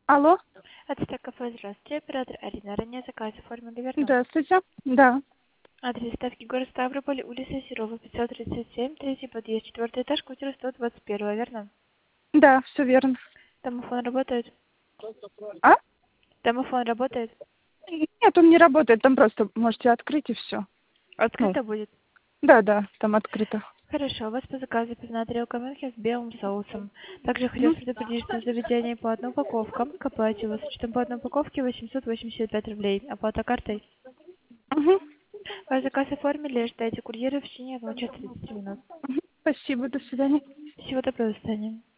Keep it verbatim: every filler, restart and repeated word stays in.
Алло, Это кафе, здравствуйте, оператор Арина. Ранее заказ оформили, верно? здравствуйте. Да, Адрес доставки город Ставрополь, улица Серова, пятьсот тридцать семь, третий подъезд, четвертый этаж, квартира сто двадцать один, верно? да, все верно. Домофон работает? А? Домофон работает? Нет, он не работает, там просто можете открыть и все. Ну, Открыто будет? да, да, там открыто. Хорошо, у вас по заказу пивная тарелка Мюнхен с белым соусом. Также хотел Мгм. предупредить, что в заведении по одной упаковке к оплате у вас с учетом по одной упаковке восемьсот восемьдесят пять рублей. Оплата картой. Мгм. Ваш заказ оформили, ждайте курьера в течение одного часа тридцать минут. Мгм. Спасибо, до свидания. Всего доброго, до свидания.